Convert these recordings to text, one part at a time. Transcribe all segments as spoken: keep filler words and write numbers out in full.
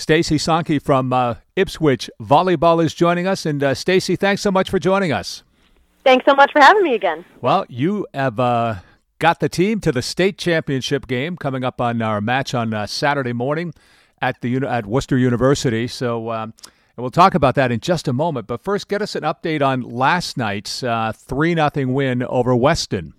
Stacey Sonke from uh, Ipswich Volleyball is joining us. And uh, Stacey, thanks so much for joining us. Thanks so much for having me again. Well, you have uh, got the team to the state championship game coming up on our match on uh, Saturday morning at the at Worcester University. So um, we'll talk about that in just a moment. But first, get us an update on last night's uh, three nothing win over Weston.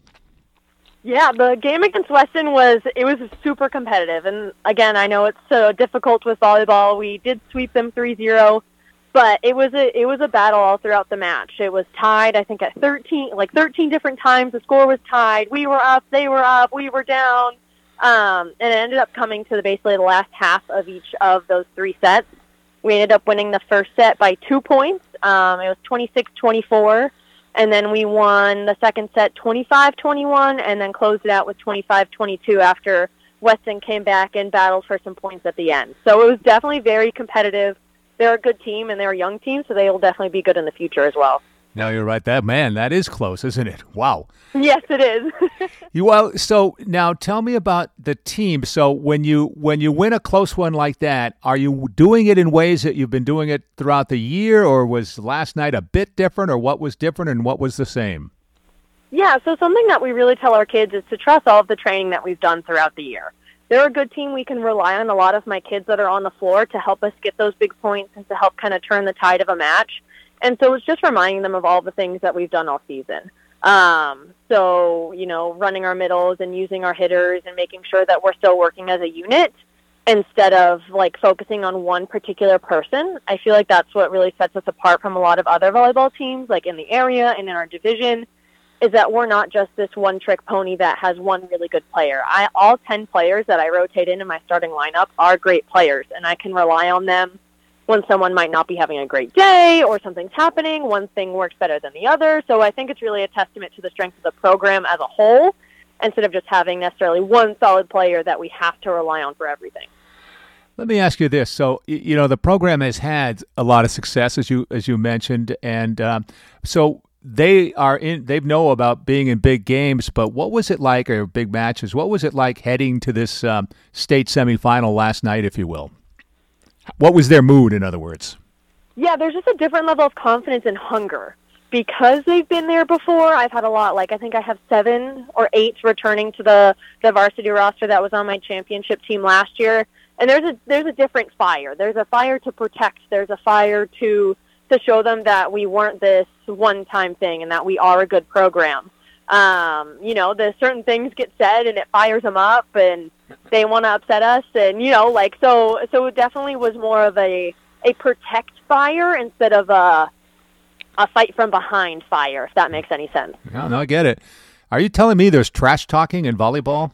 Yeah, the game against Weston was it was super competitive. And again, I know it's so difficult with volleyball. We did sweep them three zero. But it was a it was a battle all throughout the match. It was tied, I think, at thirteen, like thirteen different times. The score was tied. We were up, they were up, we were down, um, and it ended up coming to the, basically the last half of each of those three sets. We ended up winning the first set by two points. Um, it was twenty-six twenty-four, and then we won the second set twenty-five twenty-one, and then closed it out with twenty-five twenty-two after Weston came back and battled for some points at the end. So it was definitely very competitive. They're a good team, and they're a young team, so they will definitely be good in the future as well. No, you're right. That man, that is close, isn't it? Wow. Yes, it is. you well, so now tell me about the team. So when you when you win a close one like that, are you doing it in ways that you've been doing it throughout the year, or was last night a bit different, or what was different and what was the same? Yeah, so something that we really tell our kids is to trust all of the training that we've done throughout the year. They're a good team. We can rely on a lot of my kids that are on the floor to help us get those big points and to help kind of turn the tide of a match. And so it's just reminding them of all the things that we've done all season. Um, so, you know, running our middles and using our hitters and making sure that we're still working as a unit instead of, like, focusing on one particular person. I feel like that's what really sets us apart from a lot of other volleyball teams, like in the area and in our division, is that we're not just this one-trick pony that has one really good player. I all ten players that I rotate into my starting lineup are great players, and I can rely on them when someone might not be having a great day or something's happening. One thing works better than the other. So I think it's really a testament to the strength of the program as a whole, instead of just having necessarily one solid player that we have to rely on for everything. Let me ask you this. So, you know, the program has had a lot of success, as you as you mentioned, and um, so they are in. They know about being in big games, but what was it like, or big matches? What was it like heading to this um, state semifinal last night, if you will? What was their mood, in other words? Yeah, there's just a different level of confidence and hunger. Because they've been there before, I've had a lot. Like, I think I have seven or eight returning to the, the varsity roster that was on my championship team last year. And there's a there's a different fire. There's a fire to protect. There's a fire to to show them that we weren't this one-time thing and that we are a good program. Um, you know, the certain things get said and it fires them up and they want to upset us. And, you know, like, so so it definitely was more of a, a protect fire instead of a, a fight from behind fire, if that makes any sense. No, no, I get it. Are you telling me there's trash talking in volleyball?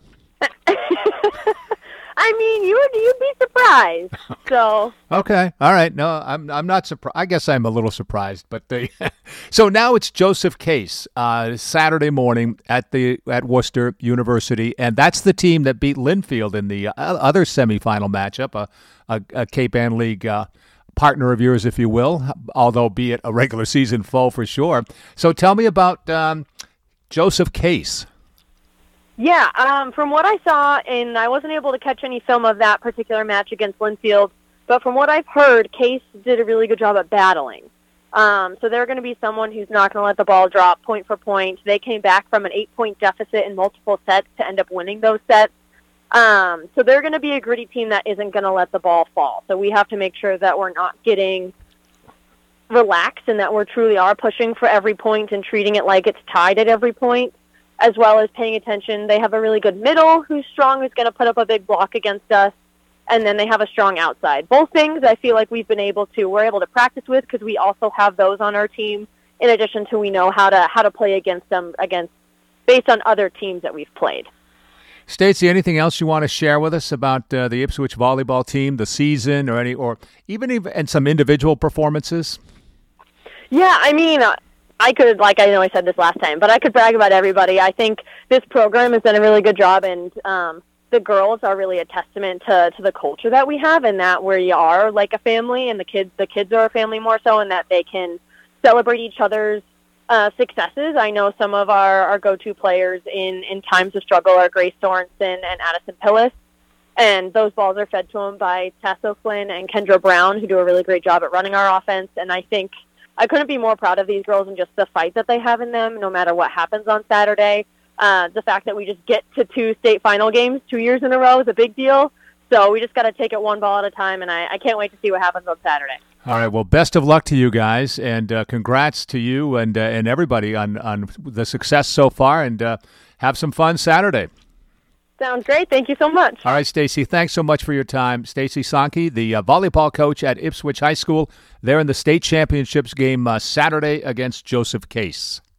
I mean, you would you'd be surprised. So okay, all right. No, I'm I'm not surprised. I guess I'm a little surprised, but they. So now it's Joseph Case uh, Saturday morning at the at Worcester University, and that's the team that beat Linfield in the uh, other semifinal matchup, a a, a Cape Ann League uh, partner of yours, if you will, although be it a regular season foe for sure. So tell me about um, Joseph Case. Yeah, um, from what I saw, and I wasn't able to catch any film of that particular match against Linfield, but from what I've heard, Case did a really good job at battling. Um, so they're going to be someone who's not going to let the ball drop point for point. They came back from an eight-point deficit in multiple sets to end up winning those sets. Um, so they're going to be a gritty team that isn't going to let the ball fall. So we have to make sure that we're not getting relaxed and that we truly are pushing for every point and treating it like it's tied at every point, as well as paying attention. They have a really good middle who's strong, who's going to put up a big block against us, and then they have a strong outside. Both things I feel like we've been able to, we're able to practice with because we also have those on our team, in addition to we know how to how to play against them against based on other teams that we've played. Stacey, anything else you want to share with us about uh, the Ipswich volleyball team, the season, or any, or even even and some individual performances? Yeah, I mean. Uh, I could, like I know I said this last time, but I could brag about everybody. I think this program has done a really good job, and um, the girls are really a testament to, to the culture that we have, and that we are like a family, and the kids the kids are a family more so, and that they can celebrate each other's uh, successes. I know some of our, our go-to players in, in times of struggle are Grace Sorensen and Addison Pillis, And those balls are fed to them by Tessa Flynn and Kendra Brown, who do a really great job at running our offense. And I think I couldn't be more proud of these girls and just the fight that they have in them, no matter what happens on Saturday. Uh, the fact that we just get to two state final games two years in a row is a big deal. So we just got to take it one ball at a time, and I, I can't wait to see what happens on Saturday. All right. Well, best of luck to you guys, and uh, congrats to you and uh, and everybody on, on the success so far, and uh, have some fun Saturday. Sounds great. Thank you so much. All right, Stacy, thanks so much for your time. Stacy Sankey, the uh, volleyball coach at Ipswich High School. They're in the state championships game uh, Saturday against Joseph Case.